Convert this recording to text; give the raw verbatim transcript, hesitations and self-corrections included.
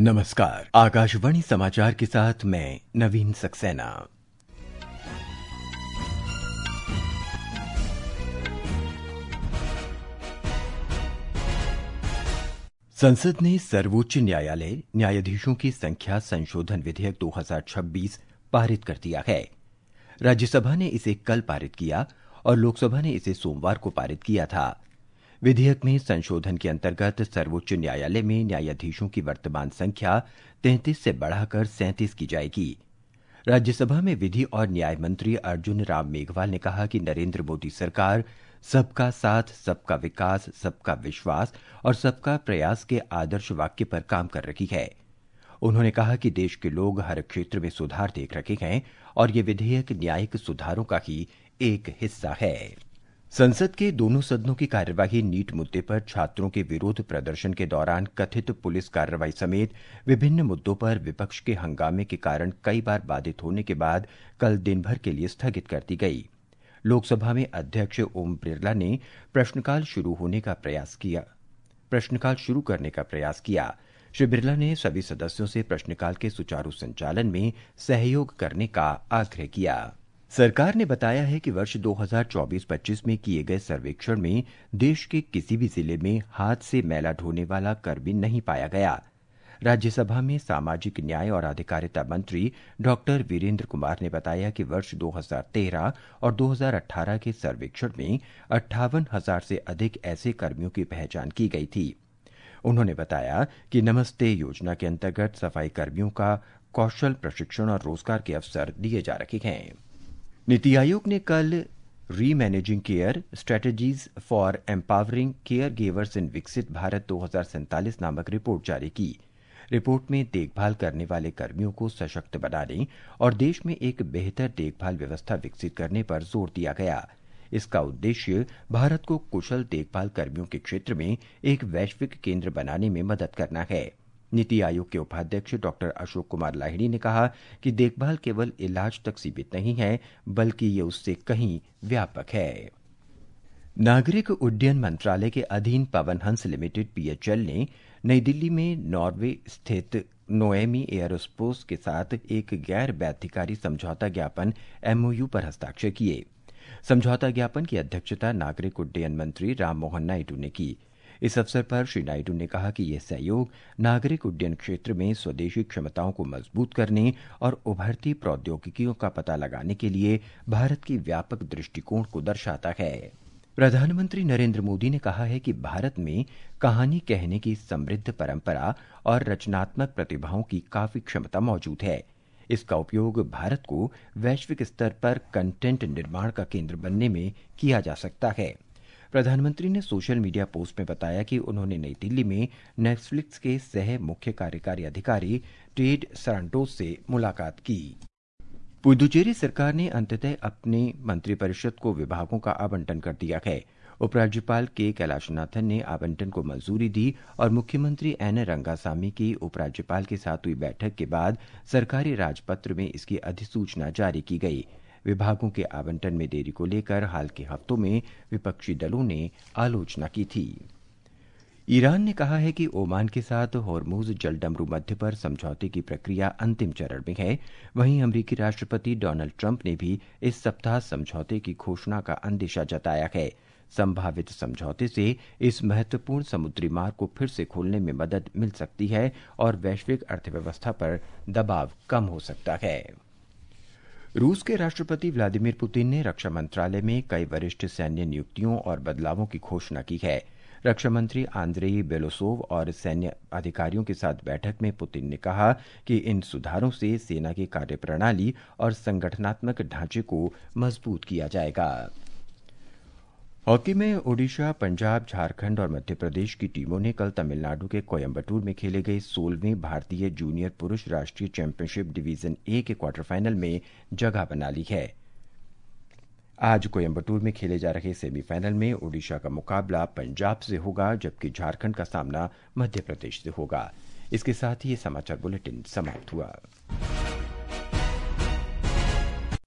नमस्कार, आकाशवाणी समाचार के साथ मैं नवीन सक्सेना। संसद ने सर्वोच्च न्यायालय न्यायाधीशों की संख्या संशोधन विधेयक दो हज़ार छब्बीस पारित कर दिया है। राज्यसभा ने इसे कल पारित किया और लोकसभा ने इसे सोमवार को पारित किया था। विधेयक में संशोधन के अंतर्गत सर्वोच्च न्यायालय में न्यायाधीशों की वर्तमान संख्या तैंतीस से बढ़ाकर सैंतीस की जाएगी। राज्यसभा में विधि और न्याय मंत्री अर्जुन राम मेघवाल ने कहा कि नरेंद्र मोदी सरकार सबका साथ, सबका विकास, सबका विश्वास और सबका प्रयास के आदर्श वाक्य पर काम कर रही है। उन्होंने कहा कि देश के लोग हर क्षेत्र में सुधार देख रहे हैं और ये विधेयक न्यायिक सुधारों का ही एक हिस्सा है। संसद के दोनों सदनों की कार्यवाही नीट मुद्दे पर छात्रों के विरोध प्रदर्शन के दौरान कथित पुलिस कार्रवाई समेत विभिन्न मुद्दों पर विपक्ष के हंगामे के कारण कई बार बाधित होने के बाद कल दिन भर के लिए स्थगित कर दी गई। लोकसभा में अध्यक्ष ओम बिरला ने प्रश्नकाल शुरू होने का प्रयास किया प्रश्नकाल शुरू करने का प्रयास किया। श्री बिरला ने सभी सदस्यों से प्रश्नकाल के सुचारू संचालन में सहयोग करने का आग्रह किया। सरकार ने बताया है कि वर्ष दो हज़ार चौबीस पच्चीस में किए गए सर्वेक्षण में देश के किसी भी जिले में हाथ से मैला ढोने वाला कर्मी नहीं पाया गया। राज्यसभा में सामाजिक न्याय और अधिकारिता मंत्री डॉक्टर वीरेंद्र कुमार ने बताया कि वर्ष दो हज़ार तेरह और दो हज़ार अठारह के सर्वेक्षण में अट्ठावन हजार से अधिक ऐसे कर्मियों की पहचान की गई थी। उन्होंने बताया कि नमस्ते योजना के अंतर्गत सफाई कर्मियों का कौशल प्रशिक्षण और रोजगार के अवसर दिए जा रहे हैं। नीति आयोग ने कल re managing care strategies for empowering caregivers in Viksit Bharat दो हज़ार सैंतालीस नामक रिपोर्ट जारी की। रिपोर्ट में देखभाल करने वाले कर्मियों को सशक्त बनाने और देश में एक बेहतर देखभाल व्यवस्था विकसित करने पर जोर दिया गया। इसका उद्देश्य भारत को कुशल देखभाल कर्मियों के क्षेत्र में एक वैश्विक केंद्र बनाने में मदद करना है। नीति आयोग के उपाध्यक्ष डॉक्टर अशोक कुमार लाहिड़ी ने कहा कि देखभाल केवल इलाज तक सीमित नहीं है, बल्कि ये उससे कहीं व्यापक है। नागरिक उड्डयन मंत्रालय के अधीन पवन हंस लिमिटेड पीएचएल ने नई दिल्ली में नॉर्वे स्थित नोएमी एयरोस्पेस के साथ एक गैर बाध्यकारी समझौता ज्ञापन एमओयू पर हस्ताक्षर किए। समझौता ज्ञापन की अध्यक्षता नागरिक उड्डयन मंत्री राममोहन नायडू ने की। इस अवसर पर श्री नायडू ने कहा कि यह सहयोग नागरिक उड्डयन क्षेत्र में स्वदेशी क्षमताओं को मजबूत करने और उभरती प्रौद्योगिकियों का पता लगाने के लिए भारत की व्यापक दृष्टिकोण को दर्शाता है। प्रधानमंत्री नरेंद्र मोदी ने कहा है कि भारत में कहानी कहने की समृद्ध परंपरा और रचनात्मक प्रतिभाओं की काफी क्षमता मौजूद है। इसका उपयोग भारत को वैश्विक स्तर पर कंटेंट निर्माण का केंद्र बनने में किया जा सकता है। प्रधानमंत्री ने सोशल मीडिया पोस्ट में बताया कि उन्होंने नई दिल्ली में नेटफ्लिक्स के सह मुख्य कार्यकारी अधिकारी टेड सरांटोस से मुलाकात की। पुदुचेरी सरकार ने अंततः अपने मंत्रिपरिषद को विभागों का आवंटन कर दिया है। उपराज्यपाल के कैलाशनाथन ने आवंटन को मंजूरी दी और मुख्यमंत्री एन रंगासामी की उपराज्यपाल के साथ हुई बैठक के बाद सरकारी राजपत्र में इसकी अधिसूचना जारी की गई। विभागों के आवंटन में देरी को लेकर हाल के हफ्तों में विपक्षी दलों ने आलोचना की थी। ईरान ने कहा है कि ओमान के साथ होर्मुज जलडमरू मध्य पर समझौते की प्रक्रिया अंतिम चरण में है। वहीं अमेरिकी राष्ट्रपति डोनाल्ड ट्रंप ने भी इस सप्ताह समझौते की घोषणा का अंदेशा जताया है। संभावित समझौते से इस महत्वपूर्ण समुद्री मार्ग को फिर से खोलने में मदद मिल सकती है और वैश्विक अर्थव्यवस्था पर दबाव कम हो सकता है। रूस के राष्ट्रपति व्लादिमीर पुतिन ने रक्षा मंत्रालय में कई वरिष्ठ सैन्य नियुक्तियों और बदलावों की घोषणा की है। रक्षा मंत्री आंद्रेई बेलोसोव और सैन्य अधिकारियों के साथ बैठक में पुतिन ने कहा कि इन सुधारों से सेना की कार्यप्रणाली और संगठनात्मक ढांचे को मजबूत किया जाएगा। हॉकी में ओडिशा, पंजाब, झारखंड और मध्य प्रदेश की टीमों ने कल तमिलनाडु के कोयम्बटूर में खेले गए सोलहवें भारतीय जूनियर पुरुष राष्ट्रीय चैंपियनशिप डिवीजन ए के क्वार्टर फाइनल में जगह बना ली है। आज कोयम्बटूर में खेले जा रहे सेमीफाइनल में ओडिशा का मुकाबला पंजाब से होगा, जबकि झारखंड का सामना मध्य प्रदेश से होगा। इसके साथ ही ये समाचार बुलेटिन समाप्त हुआ।